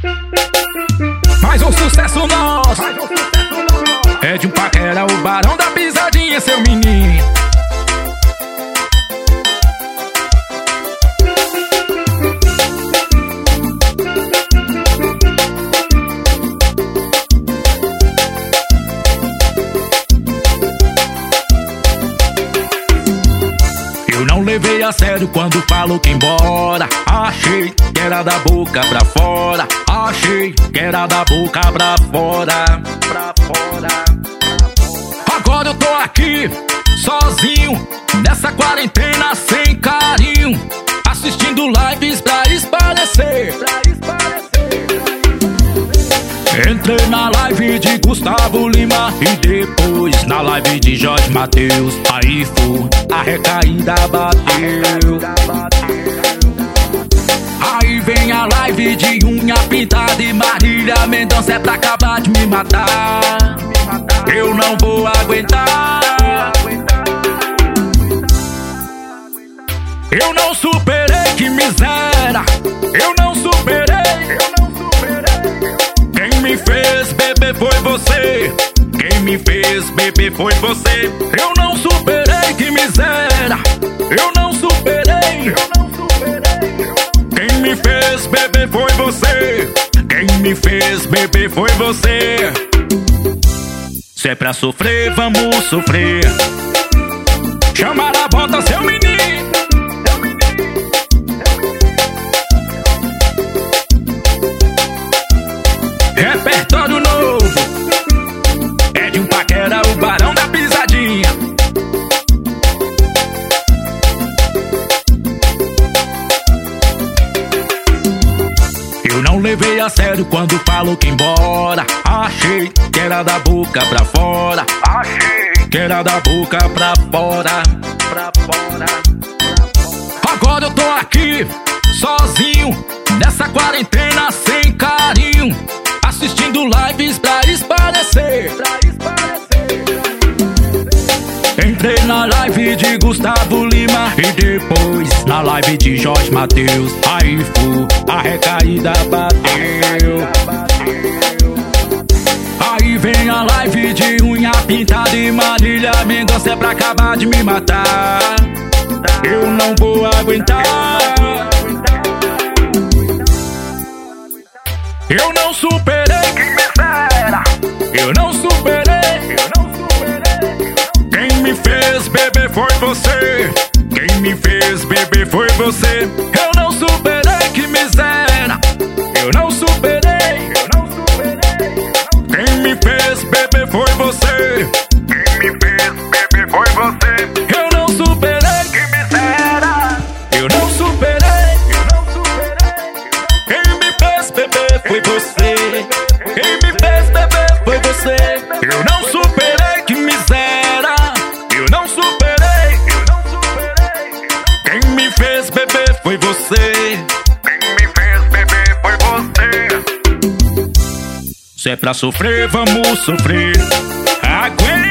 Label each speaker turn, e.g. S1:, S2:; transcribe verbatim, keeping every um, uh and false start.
S1: Mais um sucesso nosso. É de um paquera, o barão da pisadinha, seu menino. Eu não levei a sério quando falou que embora. Achei que era da boca pra fora. Achei que era da boca pra fora. Pra fora. Agora eu tô aqui, sozinho, nessa quarentena sem carinho, assistindo lives pra espairecer. Entrei na live de Gustavo Lima e depois na live de Jorge Mateus. Aí foi, a recaída bateu. Aí vem a live de unha pintada e Marília Mendonça é pra acabar de me matar. Eu não vou aguentar. Eu não superei, que miséria. Eu não superei. Quem me fez beber foi você. Quem me fez beber foi você. Eu não superei, que miséria. Eu não superei. Quem me fez beber foi você. Quem me fez beber foi você. Se é pra sofrer, vamos sofrer. Chama a bota, seu menino. Repertório novo. É de um paquera, o barão da pisadinha. Eu não levei a sério quando falou que embora. Achei que era da boca pra fora. Achei que era da boca pra fora. Pra fora. Agora eu tô aqui, sozinho, nessa quarentena sem carinho, assistindo lives pra espairecer. Entrei na live de Gustavo Lima e depois na live de Jorge Mateus. Aí foi, a recaída bateu. Aí vem a live de unha pintada e Marília Mendonça é pra acabar de me matar. Eu não vou aguentar. Eu não superei, que miséria. Eu não superei. Quem me fez beber foi você. Quem me fez beber foi você. Eu não superei, que miséria. Eu não superei. Quem me fez beber foi você. Quem me fez beber foi você. Eu não superei, que miséria. Eu não superei. Quem me fez beber foi você. Quem me fez beber foi você. Eu não superei, que miséria. Eu não superei. Quem me fez beber foi você. Quem me fez beber foi você. Se é pra sofrer, vamos sofrer. Aguenta.